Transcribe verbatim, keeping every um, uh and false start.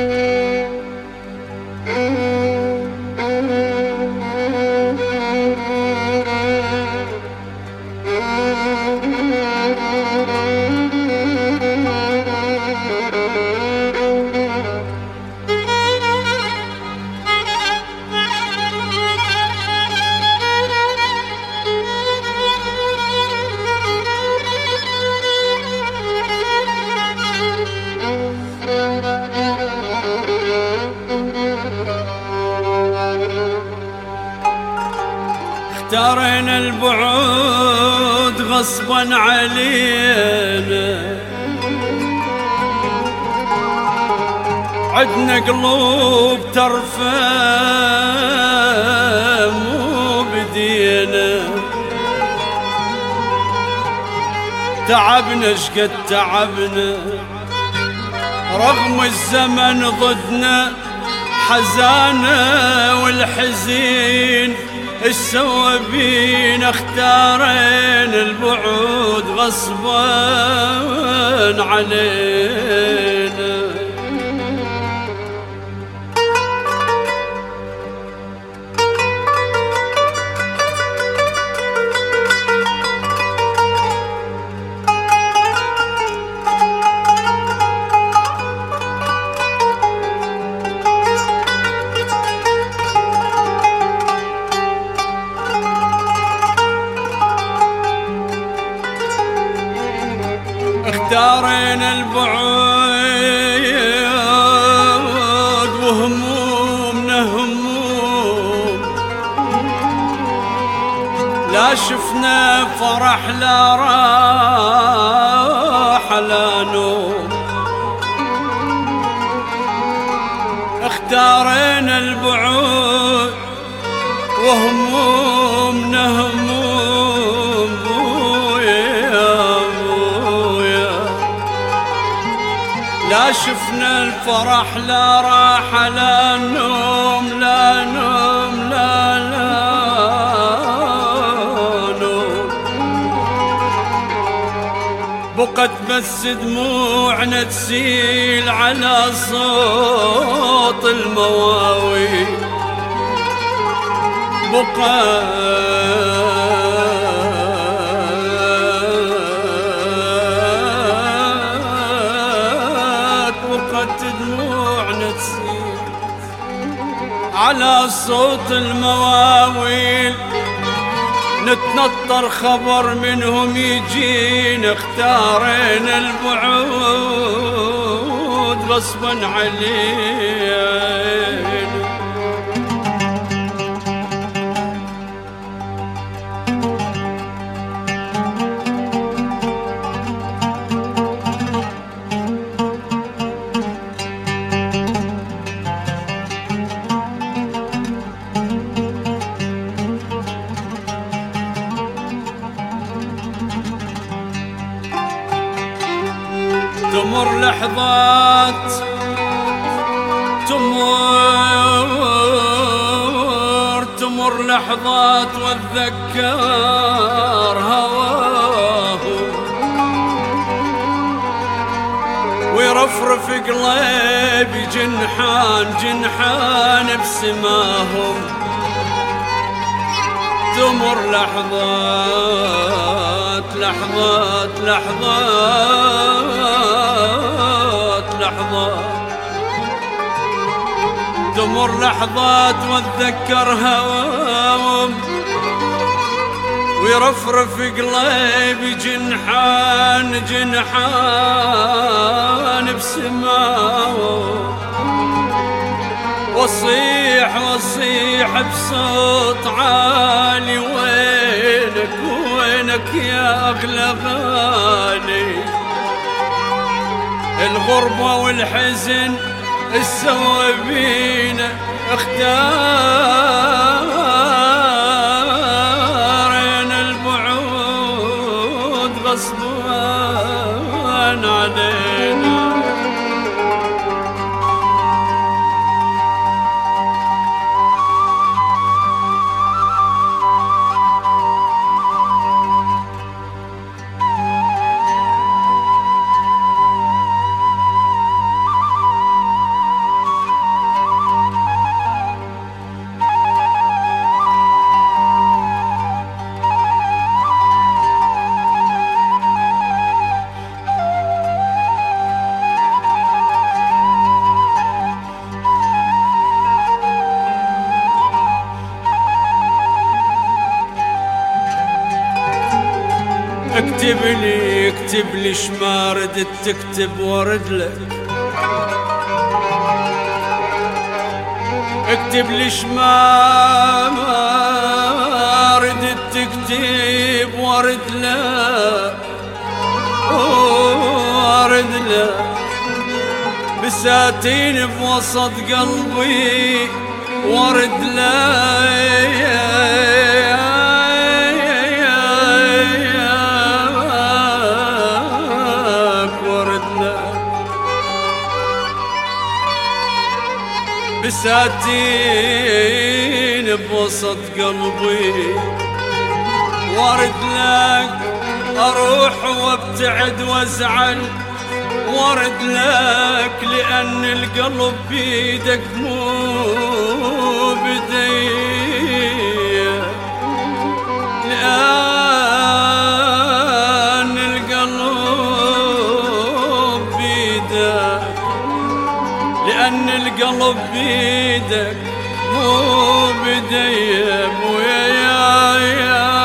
اختارينا البعود غصبا علينا، عدنا قلوب ترفع مو بدينا، تعبنا شقد تعبنا رغم الزمن ضدنا، حزانا والحزين ايش سوى بينا، اختارين البعود غصبا علينا. اختارينا البعود وهمومنا هموم، لا شفنا فرح لا راحة لا نوم، اختارينا البعود وهمومنا هموم، لا شفنا الفرح لا راحة لا نوم، لا نوم لا لا نوم، بقت بس دموعنا تسيل على صوت المواويل، بقت دموعنا تسيل على صوت المواويل، نتنطر خبر منهم يجينا، اختارينا البعود غصبا علينا. تمر لحظات تمر تمر لحظات واتذكر هواه، ويرفرف قلبي جنحان جنحان بسماهم، تمر لحظات لحظات لحظات لحظات تمر لحظات واتذكر هواهم، ويرفرف قلبي جنحان جنحان بسماهم، واصيح واصيح بصوت عالي، وينك وينك يا اغلى غالي، الغربة والحزن السوى بينا، اختارنا البعود غصبا علينا. ليش ما ردت تكتب ورد لك؟ اكتب ليش ما ما ردت تكتب ورد لك؟ ورد لك بساتين بوسط قلبي ورد لك بساتين بوسط قلبي ورد لك اروح وابتعد وازعل ورد لك لان القلب بيدك مو بدي لان القلب بيدك لأن القلب بيدك مو بدي مو يا يا